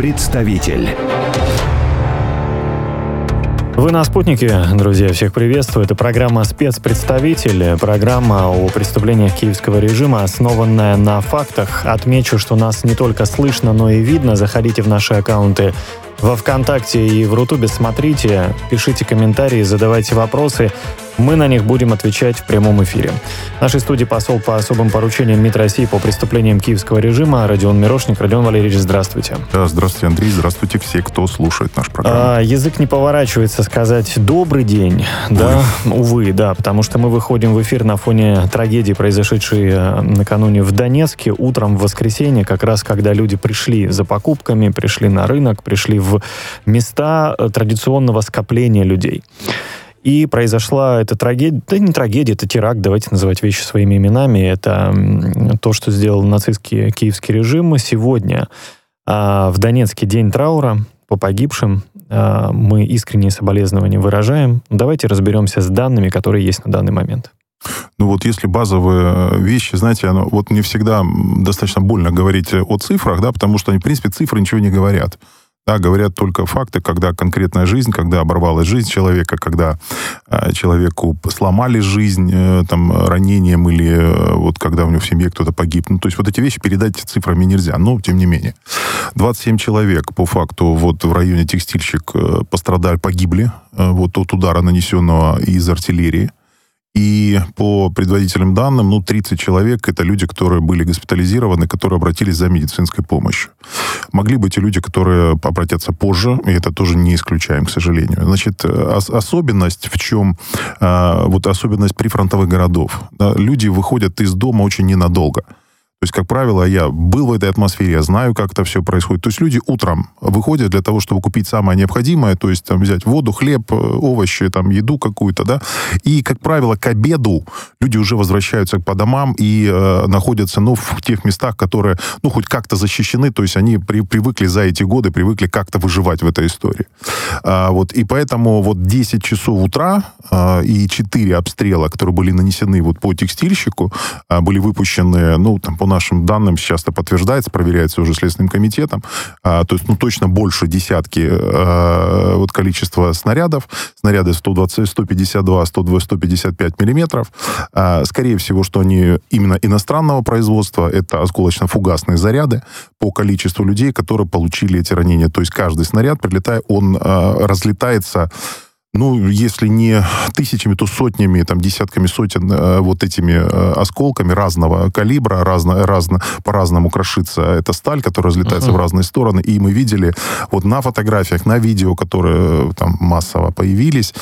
Спецпредставитель. Вы на «Спутнике», друзья, всех приветствую. Это программа «Спецпредставитель», программа о преступлениях киевского режима, основанная на фактах. Отмечу, что нас не только слышно, но и видно. Заходите в наши аккаунты во ВКонтакте и в Рутубе, смотрите, пишите комментарии, задавайте вопросы. Мы на них будем отвечать в прямом эфире. В нашей студии посол по особым поручениям МИД России по преступлениям киевского режима Родион Мирошник. Родион Валерьевич, здравствуйте. Да, здравствуйте, Андрей. Здравствуйте все, кто слушает наш программу. Язык не поворачивается сказать «добрый день». Да, увы, да, потому что мы выходим в эфир на фоне трагедии, произошедшей накануне в Донецке, утром в воскресенье, как раз когда люди пришли за покупками, пришли на рынок, пришли в места традиционного скопления людей. И произошла эта трагедия, да не трагедия, это теракт, давайте называть вещи своими именами. Это то, что сделал нацистский киевский режим. Сегодня в Донецке день траура по погибшим. Мы искренние соболезнования выражаем. Давайте разберемся с данными, которые есть на данный момент. Ну вот если базовые вещи, знаете, вот не всегда достаточно больно говорить о цифрах, да, потому что они, в принципе, цифры ничего не говорят. Да, говорят только факты, когда конкретная жизнь, когда оборвалась жизнь человека, когда человеку сломали жизнь там, ранением или вот когда у него в семье кто-то погиб. Ну, то есть вот эти вещи передать цифрами нельзя, но тем не менее. 27 человек по факту вот в районе Текстильщик погибли вот от удара, нанесенного из артиллерии. И по предварительным данным, 30 человек — это люди, которые были госпитализированы, которые обратились за медицинской помощью. Могли быть и люди, которые обратятся позже, и это тоже не исключаем, к сожалению. Значит, особенность в чем? Вот особенность прифронтовых городов. Да, люди выходят из дома очень ненадолго. То есть, как правило, я был в этой атмосфере, я знаю, как это все происходит. То есть люди утром выходят для того, чтобы купить самое необходимое, то есть там, взять воду, хлеб, овощи, там, еду какую-то, да. И, как правило, к обеду люди уже возвращаются по домам и находятся, в тех местах, которые, хоть как-то защищены, то есть они привыкли за эти годы, привыкли как-то выживать в этой истории. И поэтому 10 часов утра и 4 обстрела, которые были нанесены по Текстильщику, были выпущены, по нашим данным, сейчас это подтверждается, проверяется уже Следственным комитетом, то есть, точно больше десятки количества снарядов. Снаряды 120, 152, 155 миллиметров. Скорее всего, что они именно иностранного производства, это осколочно-фугасные заряды по количеству людей, которые получили эти ранения. То есть каждый снаряд, прилетая, он разлетается, если не тысячами, то сотнями, десятками сотен этими осколками разного калибра, по-разному крошится эта сталь, которая разлетается в разные стороны. И мы видели на фотографиях, на видео, которые там массово появились,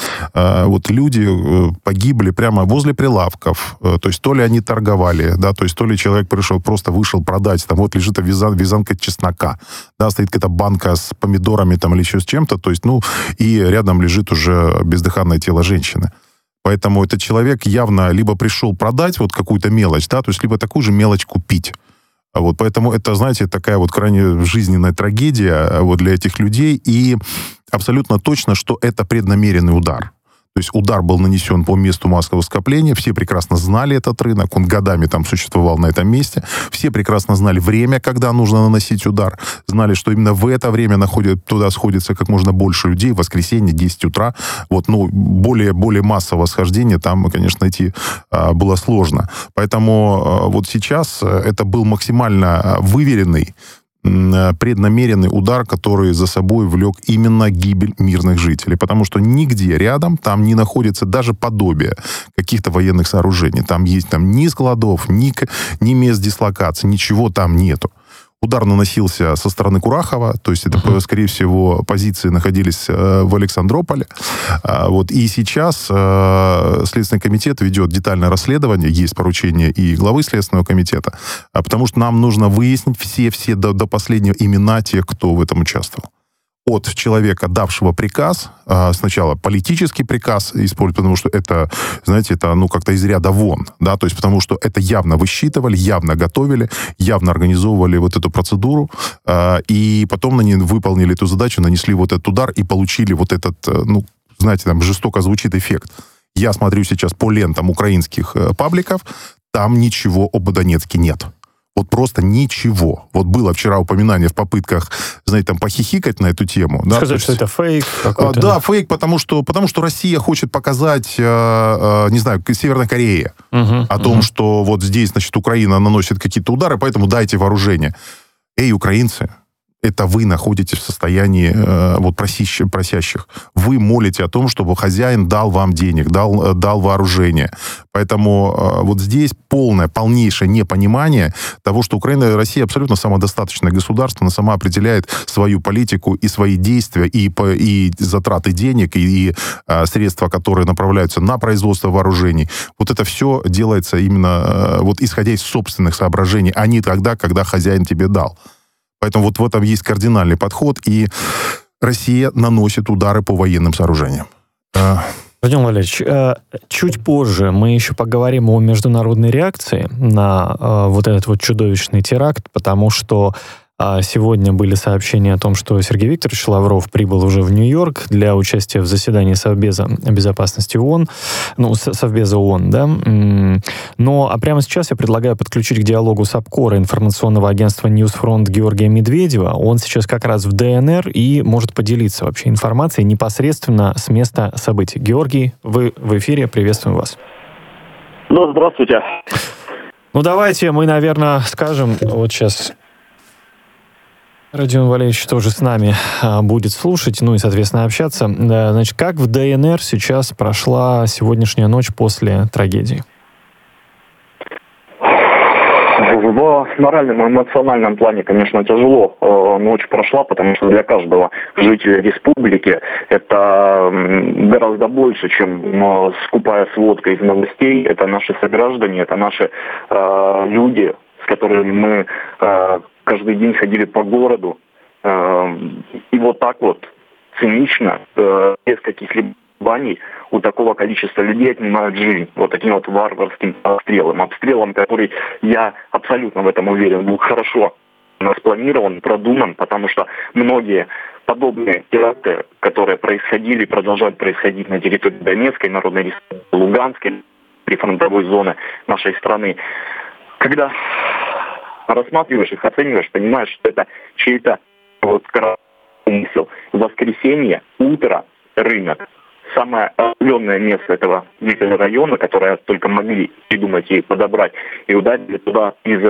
люди погибли прямо возле прилавков. То есть то ли они торговали, да, то есть то ли человек просто вышел продать, там лежит вязанка чеснока, да, стоит какая-то банка с помидорами там или еще с чем-то, то есть, и рядом лежит уже бездыханное тело женщины. Поэтому этот человек явно либо пришел продать какую-то мелочь, да, то есть либо такую же мелочь купить. Поэтому это, знаете, такая крайне жизненная трагедия для этих людей. И абсолютно точно, что это преднамеренный удар. То есть удар был нанесен по месту массового скопления. Все прекрасно знали этот рынок. Он годами там существовал на этом месте. Все прекрасно знали время, когда нужно наносить удар. Знали, что именно в это время туда сходится как можно больше людей. В воскресенье, 10 утра. Более массового схождения там, конечно, найти было сложно. Поэтому сейчас это был максимально выверенный, преднамеренный удар, который за собой влек именно гибель мирных жителей. Потому что нигде рядом там не находится даже подобие каких-то военных сооружений. Там есть ни складов, ни мест дислокации, ничего там нету. Удар наносился со стороны Курахова, то есть это, скорее всего, позиции находились в Александрополе. И сейчас Следственный комитет ведет детальное расследование, есть поручение и главы Следственного комитета, потому что нам нужно выяснить все до последнего имена тех, кто в этом участвовал. От человека, давшего приказ, сначала политический приказ использовать, потому что это, знаете, это, как-то из ряда вон, да, то есть потому что это явно высчитывали, явно готовили, явно организовывали эту процедуру, и потом они выполнили эту задачу, нанесли этот удар и получили этот, знаете, там жестоко звучит эффект. Я смотрю сейчас по лентам украинских пабликов, там ничего об Донецке нет. Вот просто ничего. Вот было вчера упоминание в попытках, знаете, там похихикать на эту тему. Сказать, что это фейк какой-то. Да, фейк, потому что Россия хочет показать, не знаю, Северной Корее о том, что вот здесь, значит, Украина наносит какие-то удары, поэтому дайте вооружение. Эй, украинцы, это вы находитесь в состоянии вот просящих. Вы молите о том, чтобы хозяин дал вам денег, дал вооружение. Поэтому вот здесь полнейшее непонимание того, что Украина и Россия абсолютно самодостаточное государство, она сама определяет свою политику и свои действия, и затраты денег, и средства, которые направляются на производство вооружений. Вот это все делается именно вот исходя из собственных соображений, а не тогда, когда хозяин тебе дал. Поэтому вот в этом есть кардинальный подход, и Россия наносит удары по военным сооружениям. Владимир Валерьевич, чуть позже мы еще поговорим о международной реакции на вот этот вот чудовищный теракт, потому что сегодня были сообщения о том, что Сергей Викторович Лавров прибыл уже в Нью-Йорк для участия в заседании Совбеза безопасности ООН, Совбеза ООН, да. Но прямо сейчас я предлагаю подключить к диалогу САПКОРа информационного агентства Ньюсфронт Георгия Медведева. Он сейчас как раз в ДНР и может поделиться вообще информацией непосредственно с места событий. Георгий, вы в эфире, приветствуем вас. Ну, здравствуйте. Ну, давайте мы, наверное, скажем, вот сейчас... Родион Валерьевич тоже с нами будет слушать, ну и, соответственно, общаться. Значит, как в ДНР сейчас прошла сегодняшняя ночь после трагедии? В моральном и эмоциональном плане, конечно, тяжело ночь прошла, потому что для каждого жителя республики это гораздо больше, чем скупая сводка из новостей. Это наши сограждане, это наши люди, с которыми мы каждый день ходили по городу. И вот так вот цинично, без каких-либо колебаний, у такого количества людей отнимают жизнь. Вот таким вот варварским обстрелом, который, я абсолютно в этом уверен, был хорошо спланирован, продуман, потому что многие подобные теракты, которые происходили и продолжают происходить на территории Донецкой Народной Республики, Луганской, прифронтовой зоны нашей страны, когда рассматриваешь их, оцениваешь, понимаешь, что это чей-то вот умысел. Воскресенье, утро, рынок. Самое оживленное место этого микрорайона, которое только могли придумать и подобрать, и ударили туда из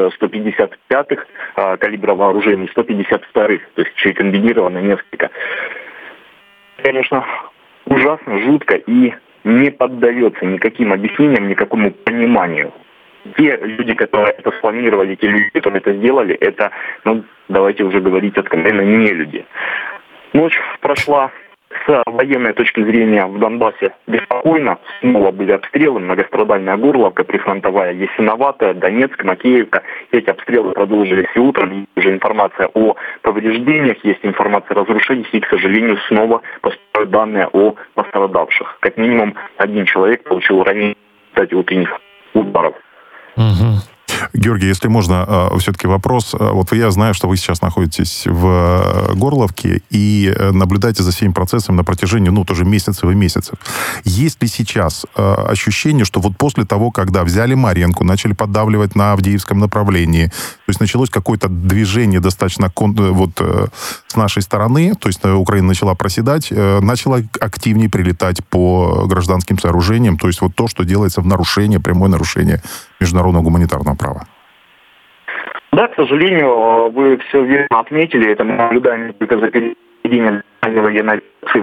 155-х калибра вооружений, 152-х, то есть еще и комбинированно несколько. Конечно, ужасно, жутко и не поддается никаким объяснениям, никакому пониманию. Те люди, которые это спланировали, те люди, которые это сделали, это, ну, давайте уже говорить откровенно, не люди. Ночь прошла с военной точки зрения в Донбассе беспокойно. Снова были обстрелы, многострадальная Горловка, прифронтовая Ясиноватая, Донецк, Макеевка. Эти обстрелы продолжились и утром. Есть уже информация о повреждениях, есть информация о разрушениях, и, к сожалению, снова поступают данные о пострадавших. Как минимум один человек получил ранение в результате утренних ударов. Георгий, если можно, все-таки вопрос. Вот я знаю, что вы сейчас находитесь в Горловке и наблюдаете за всеми процессами на протяжении, тоже месяцев и месяцев. Есть ли сейчас ощущение, что вот после того, когда взяли Марьинку, начали поддавливать на Авдеевском направлении, то есть началось какое-то движение достаточно с нашей стороны, то есть Украина начала проседать, начала активнее прилетать по гражданским сооружениям, то есть вот то, что делается в нарушение, прямое нарушение международного гуманитарного права? Да, к сожалению, вы все верно отметили. Это мы наблюдаем не только за переведением военной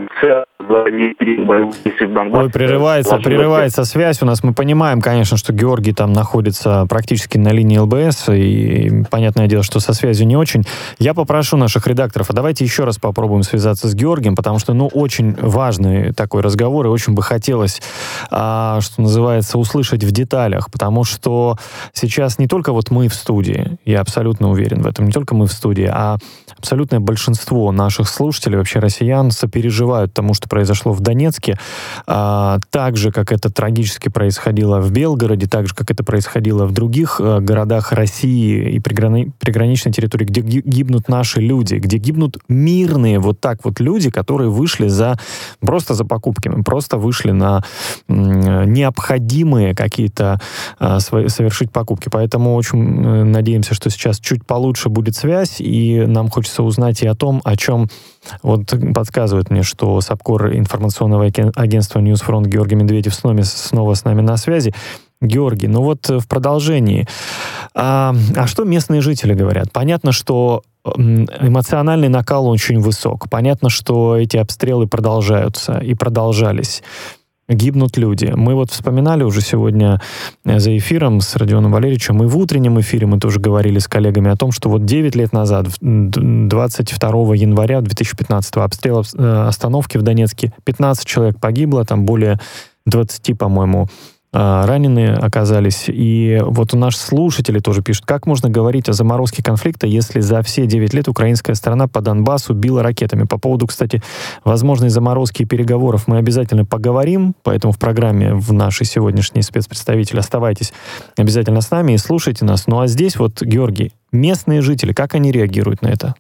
Ой, прерывается связь у нас. Мы понимаем, конечно, что Георгий там находится практически на линии ЛБС, и понятное дело, что со связью не очень. Я попрошу наших редакторов, а давайте еще раз попробуем связаться с Георгием, потому что, очень важный такой разговор, и очень бы хотелось, что называется, услышать в деталях, потому что сейчас не только вот мы в студии, я абсолютно уверен в этом, не только мы в студии, а абсолютное большинство наших слушателей, вообще россиян, сопереживают переживают тому, что произошло в Донецке, так же, как это трагически происходило в Белгороде, так же, как это происходило в других городах России и приграничной территории, где гибнут наши люди, где гибнут мирные вот так вот люди, которые вышли просто за покупками, просто вышли на необходимые какие-то совершить покупки. Поэтому очень надеемся, что сейчас чуть получше будет связь, и нам хочется узнать и о том, о чем вот подсказывает мне, что САПКОР информационного агентства «Ньюсфронт» Георгий Медведев снова с нами на связи. Георгий, ну вот в продолжении. А что местные жители говорят? Понятно, что эмоциональный накал очень высок. Понятно, что эти обстрелы продолжаются и продолжались. Гибнут люди. Мы вот вспоминали уже сегодня за эфиром с Родионом Валерьевичем, и в утреннем эфире мы тоже говорили с коллегами о том, что вот 9 лет назад, 22 января 2015 обстрел остановки в Донецке, 15 человек погибло, там более 20, по-моему, раненые оказались. И вот у наших слушателей тоже пишут, как можно говорить о заморозке конфликта, если за все 9 лет украинская сторона по Донбассу била ракетами. По поводу, кстати, возможной заморозки и переговоров мы обязательно поговорим, поэтому в программе в нашей сегодняшней спецпредставитель оставайтесь обязательно с нами и слушайте нас. Ну а здесь вот, Георгий, местные жители, как они реагируют на это?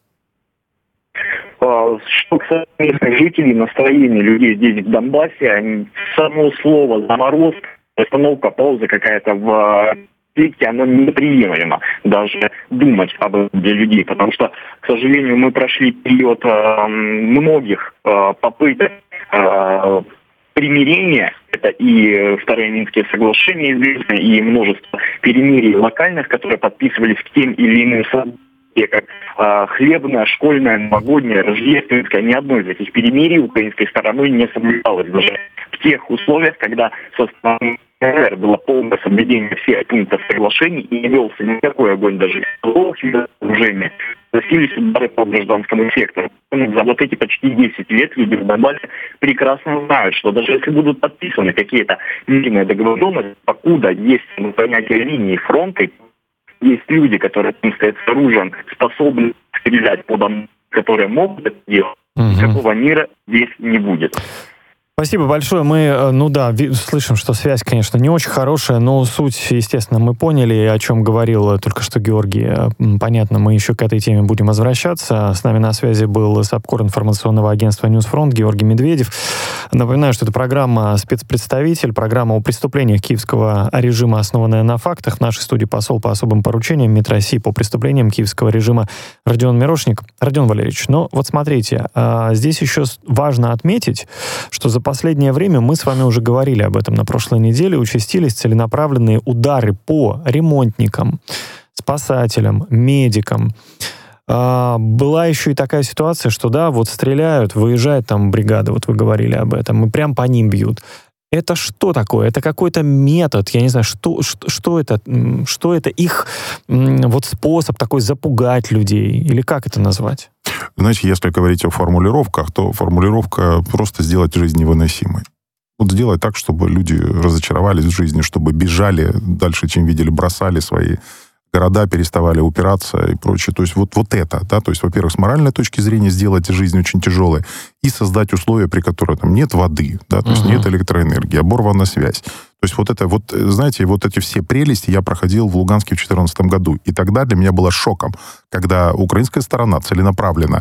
Что касается местных жителей, настроение людей здесь в Донбассе, само слово «заморозка», остановка, пауза какая-то в конфликте, оно неприемлемо даже думать об этом для людей, потому что, к сожалению, мы прошли период многих попыток примирения, это и вторые Минские соглашения известны, и множество перемирий локальных, которые подписывались к тем или иным событиям, как хлебная, школьная, новогодняя, рождественская. Ни одно из этих перемирий украинской стороной не соблюдалось даже в тех условиях, когда со стороны РР было полное соблюдение всех пунктов соглашений и не велся никакой огонь даже вооружения. Носились удары по гражданскому сектору. За вот эти почти 10 лет люди в Донбассе прекрасно знают, что даже если будут подписаны какие-то мирные договоренности, покуда есть понятие линии фронта, есть люди, которые стоят с оружием, способны стрелять по домам, которые могут это делать, никакого мира здесь не будет. Спасибо большое. Мы, слышим, что связь, конечно, не очень хорошая, но суть, естественно, мы поняли, о чем говорил только что Георгий. Понятно, мы еще к этой теме будем возвращаться. С нами на связи был САПКОР информационного агентства «Ньюсфронт» Георгий Медведев. Напоминаю, что это программа «Спецпредставитель», программа о преступлениях киевского режима, основанная на фактах. В нашей студии посол по особым поручениям МИД России по преступлениям киевского режима Родион Мирошник. Родион Валерьевич, вот смотрите, здесь еще важно отметить, что за последнее время, мы с вами уже говорили об этом на прошлой неделе, участились целенаправленные удары по ремонтникам, спасателям, медикам. Была еще и такая ситуация, что вот стреляют, выезжает там бригада, вот вы говорили об этом, и прям по ним бьют. Это что такое? Это какой-то метод, я не знаю, что это их вот способ такой запугать людей, или как это назвать? Знаете, если говорить о формулировках, то формулировка просто сделать жизнь невыносимой. Вот сделать так, чтобы люди разочаровались в жизни, чтобы бежали дальше, чем видели, бросали свои города, переставали упираться и прочее. То есть вот это, да, то есть, во-первых, с моральной точки зрения сделать жизнь очень тяжелой и создать условия, при которых там нет воды, да, то есть нет электроэнергии, оборвана связь. То есть вот это, знаете, вот эти все прелести я проходил в Луганске в 2014 году. И тогда для меня было шоком, когда украинская сторона целенаправленно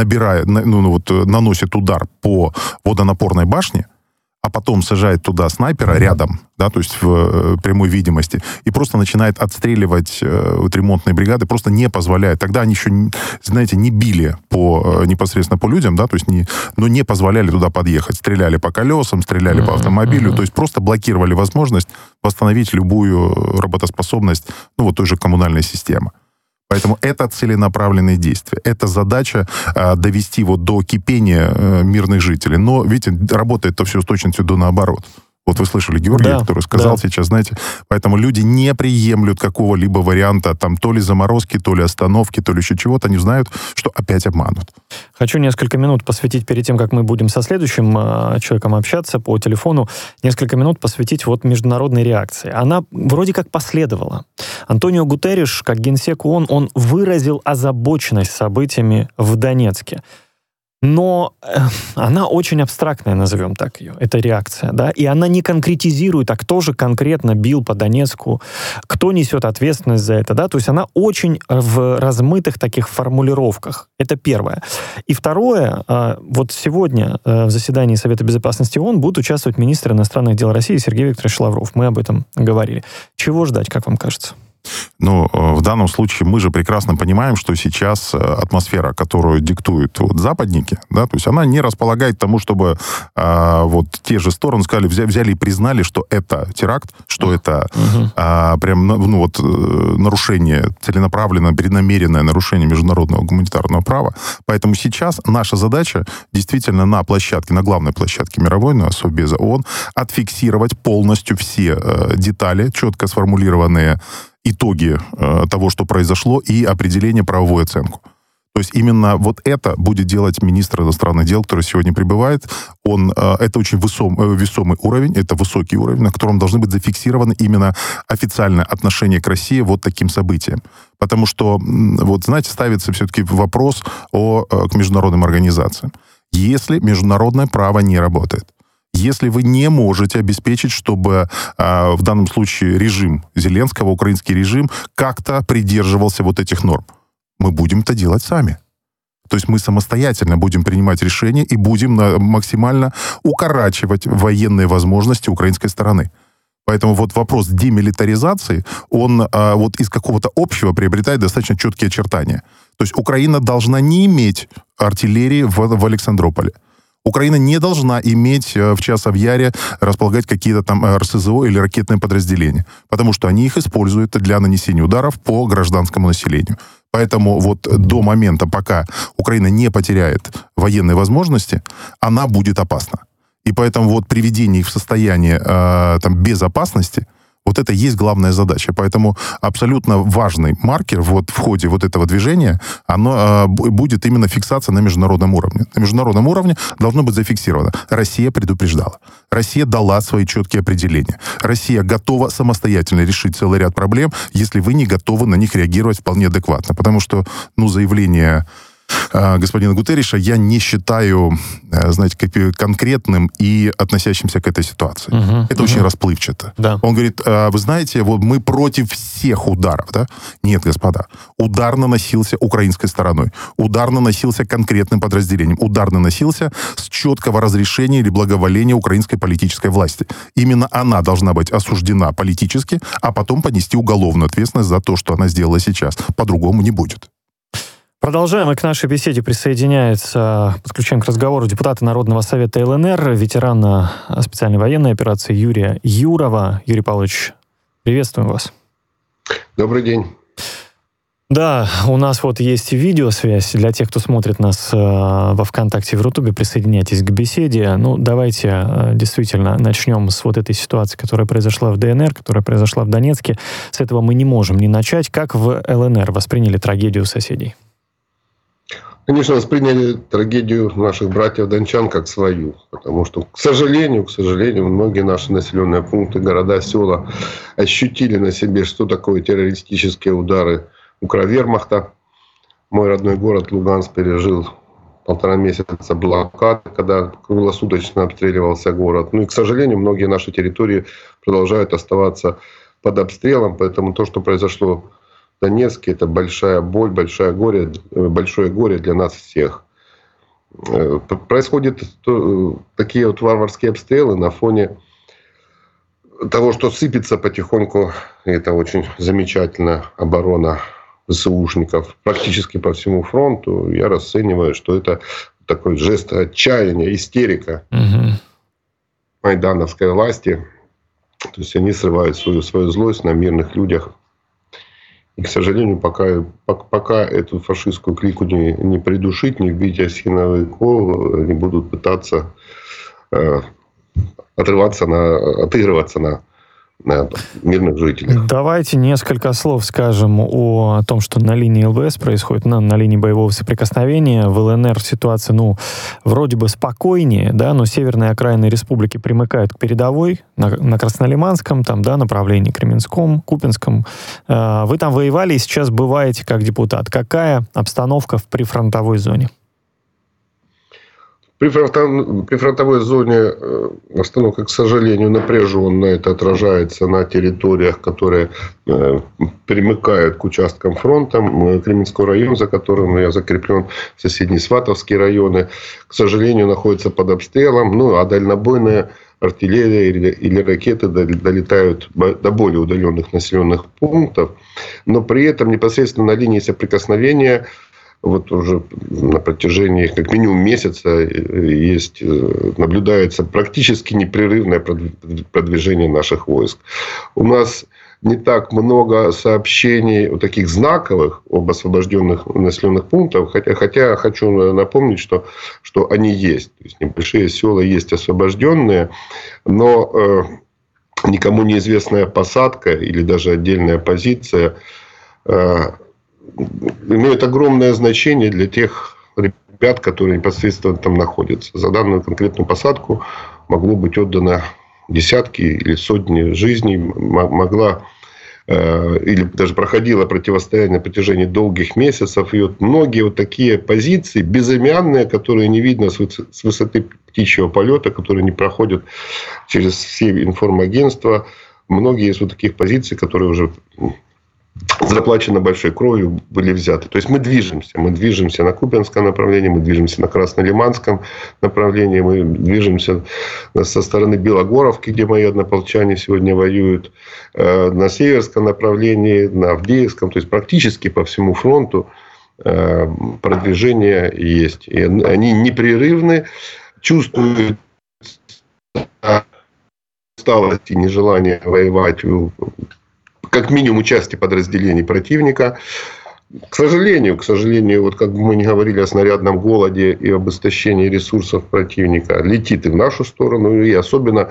наносит удар по водонапорной башне, а потом сажает туда снайпера рядом, да, то есть в прямой видимости, и просто начинает отстреливать ремонтные бригады, просто не позволяет. Тогда они еще, знаете, не били непосредственно по людям, да, то есть не позволяли туда подъехать. Стреляли по колесам, стреляли по автомобилю, то есть просто блокировали возможность восстановить любую работоспособность, той же коммунальной системы. Поэтому это целенаправленные действия. Это задача довести до кипения мирных жителей. Но, видите, работает это все с точностью до наоборот. Вот вы слышали Георгия, который сказал сейчас, знаете, поэтому люди не приемлют какого-либо варианта, там, то ли заморозки, то ли остановки, то ли еще чего-то, они знают, что опять обманут. Хочу несколько минут посвятить, перед тем, как мы будем со следующим человеком общаться по телефону, несколько минут посвятить международной реакции. Она вроде как последовала. Антонио Гутерриш, как генсек ООН, он выразил озабоченность событиями в Донецке. Но она очень абстрактная, назовем так ее, эта реакция, да, и она не конкретизирует, а кто же конкретно бил по Донецку, кто несет ответственность за это, да, то есть она очень в размытых таких формулировках. Это первое. И второе, вот сегодня в заседании Совета Безопасности ООН будут участвовать министр иностранных дел России Сергей Викторович Лавров. Мы об этом говорили. Чего ждать, как вам кажется? Ну, в данном случае мы же прекрасно понимаем, что сейчас атмосфера, которую диктуют вот западники, да, то есть она не располагает к тому, чтобы вот те же стороны сказали, взяли и признали, что это теракт, что это прям, ну, вот, нарушение, целенаправленное, преднамеренное нарушение международного гуманитарного права. Поэтому сейчас наша задача действительно на площадке, на главной площадке мировой, на Совбеза ООН, отфиксировать полностью все детали, четко сформулированные итоги того, что произошло, и определение правовой оценку. То есть именно вот это будет делать министр иностранных дел, который сегодня прибывает. Это очень весомый уровень, это высокий уровень, на котором должны быть зафиксированы именно официальное отношение к России вот таким событиям. Потому что, вот знаете, ставится все-таки вопрос к международным организациям. Если международное право не работает, если вы не можете обеспечить, чтобы в данном случае режим Зеленского, украинский режим, как-то придерживался вот этих норм, мы будем это делать сами. То есть мы самостоятельно будем принимать решения и будем максимально укорачивать военные возможности украинской стороны. Поэтому вот вопрос демилитаризации, он вот из какого-то общего приобретает достаточно четкие очертания. То есть Украина должна не иметь артиллерии в Александрополе. Украина не должна иметь в Часов-Яре, располагать какие-то там РСЗО или ракетные подразделения, потому что они их используют для нанесения ударов по гражданскому населению. Поэтому вот до момента, пока Украина не потеряет военные возможности, она будет опасна. И поэтому вот приведение их в состояние там, безопасности, вот это и есть главная задача. Поэтому абсолютно важный маркер вот в ходе вот этого движения, оно будет именно фиксация на международном уровне. На международном уровне должно быть зафиксировано. Россия предупреждала. Россия дала свои четкие определения. Россия готова самостоятельно решить целый ряд проблем, если вы не готовы на них реагировать вполне адекватно. Потому что, ну, заявление господина Гутерриша я не считаю, знаете, конкретным и относящимся к этой ситуации. Это очень расплывчато. Да. Он говорит, вы знаете, вот мы против всех ударов, да? Нет, господа. Удар наносился украинской стороной. Удар наносился конкретным подразделением. Удар наносился с четкого разрешения или благоволения украинской политической власти. Именно она должна быть осуждена политически, а потом понести уголовную ответственность за то, что она сделала сейчас. По-другому не будет. Продолжаем, и к нашей беседе присоединяется, подключаем к разговору депутата Народного совета ЛНР, ветерана специальной военной операции Юрия Юрова. Юрий Павлович, приветствуем вас. Добрый день. Да, у нас вот есть видеосвязь. Для тех, кто смотрит нас во ВКонтакте, в Рутубе, присоединяйтесь к беседе. Ну, давайте действительно начнем с вот этой ситуации, которая произошла в ДНР, которая произошла в Донецке. С этого мы не можем не начать. Как в ЛНР восприняли трагедию соседей? Конечно, восприняли трагедию наших братьев-дончан как свою, потому что, к сожалению, многие наши населенные пункты, города, села ощутили на себе, что такое террористические удары укровермахта. Мой родной город Луганск пережил 1,5 месяца блокады, когда круглосуточно обстреливался город. Ну и, к сожалению, многие наши территории продолжают оставаться под обстрелом, поэтому то, что произошло в Донецке, это большая боль, большое горе для нас всех. Происходят такие вот варварские обстрелы на фоне того, что сыпется потихоньку, и это очень замечательно, оборона ВСУшников практически по всему фронту. Я расцениваю, что это такой жест отчаяния, истерика майдановской власти. То есть они срывают свою злость на мирных людях. И, к сожалению, пока эту фашистскую клику не придушить, не вбить осиновый кол, они будут пытаться отыгрываться на мирных жителей. Давайте несколько слов скажем о том, что на линии ЛВС происходит, на линии боевого соприкосновения. В ЛНР ситуация, вроде бы спокойнее, да, но северные окраины республики примыкают к передовой, на Краснолиманском, там, да, направлении, Кременском, Купинском. Вы там воевали и сейчас бываете как депутат. Какая обстановка в прифронтовой зоне? Прифронтовой зоне обстановка, к сожалению, напряженная. Это отражается на территориях, которые примыкают к участкам фронта. Кременской район, за которым я закреплен, соседние Сватовские районы, к сожалению, находятся под обстрелом. А дальнобойная артиллерия или ракеты долетают до более удаленных населенных пунктов. Но при этом непосредственно на линии соприкосновения вот уже на протяжении как минимум месяца наблюдается практически непрерывное продвижение наших войск. У нас не так много сообщений таких знаковых об освобожденных населенных пунктах, хотя хочу напомнить, что они есть. То есть небольшие села есть освобожденные, но никому неизвестная посадка или даже отдельная позиция имеют огромное значение для тех ребят, которые непосредственно там находятся. За данную конкретную посадку могло быть отдано десятки или сотни жизней, могла или даже проходило противостояние на протяжении долгих месяцев. И вот многие вот такие позиции, безымянные, которые не видно с высоты птичьего полета, которые не проходят через все информагентства, многие из вот таких позиций, которые уже заплачено большой кровью, были взяты. То есть мы движемся на Купянском направлении, мы движемся на Краснолиманском направлении, мы движемся со стороны Белогоровки, где мои однополчане сегодня воюют, на Северском направлении, на Авдеевском, то есть практически по всему фронту продвижение есть. И они непрерывны, чувствуют усталость и нежелание воевать, как минимум участие подразделений противника. К сожалению, вот как бы мы не говорили о снарядном голоде и об истощении ресурсов противника, летит и в нашу сторону, и особенно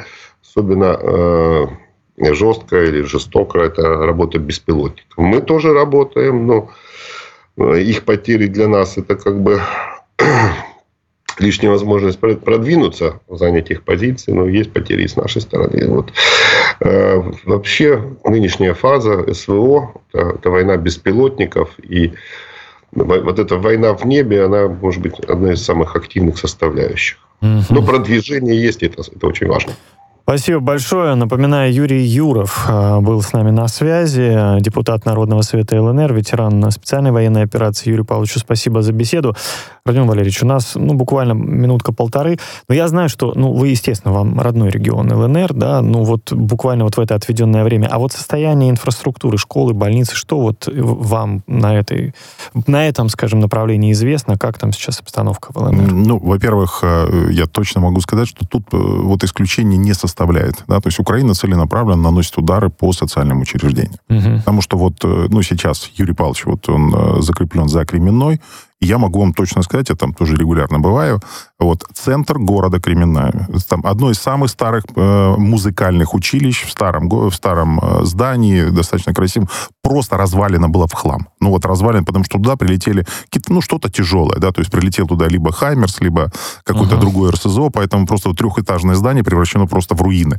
жестко или жестоко это работа беспилотников. Мы тоже работаем, но их потери для нас это как бы лишняя возможность продвинуться, занять их позиции, но есть потери и с нашей стороны. Вот. Вообще, нынешняя фаза СВО, это война беспилотников, и вот эта война в небе, она может быть одной из самых активных составляющих. Но продвижение есть, это очень важно. Спасибо большое. Напоминаю, Юрий Юров был с нами на связи, депутат Народного совета ЛНР, ветеран специальной военной операции. Юрию Павловичу спасибо за беседу. Родион Валерьевич, у нас буквально минутка-полторы. Но я знаю, что вы, естественно, вам родной регион ЛНР, да, вот буквально вот в это отведенное время. А вот состояние инфраструктуры, школы, больницы, что вот вам на этом, скажем, направлении известно? Как там сейчас обстановка в ЛНР? Во-первых, я точно могу сказать, что тут вот исключение не состоит. Да? То есть Украина целенаправленно наносит удары по социальным учреждениям. Потому что сейчас Юрий Павлович, он закреплен за Кременной, и я могу вам точно сказать, я там тоже регулярно бываю, центр города Кременная. Там одно из самых старых музыкальных училищ в старом здании, достаточно красивом, просто развалено было в хлам. Развалено, потому что туда прилетели какие-то, что-то тяжелое, да, то есть прилетел туда либо Хаймерс, либо какой-то другой РСЗО, поэтому просто трехэтажное здание превращено просто в руины.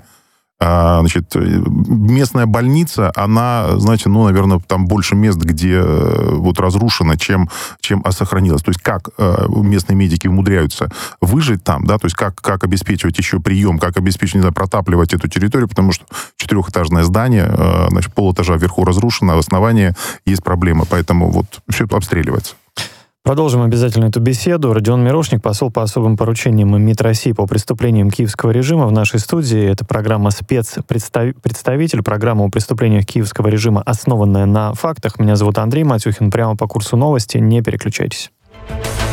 Местная больница, она, наверное, там больше мест, где разрушено, чем сохранилось. То есть, как местные медики умудряются выжить там, да, то есть, как обеспечивать еще прием, как обеспечивать, протапливать эту территорию, потому что четырехэтажное здание, полэтажа вверху разрушено, а в основании есть проблемы, поэтому все это обстреливается. Продолжим обязательно эту беседу. Родион Мирошник, посол по особым поручениям МИД России по преступлениям киевского режима в нашей студии. Это программа «Спецпредставитель», программа о преступлениях киевского режима, основанная на фактах. Меня зовут Андрей Матюхин. Прямо по курсу новости. Не переключайтесь.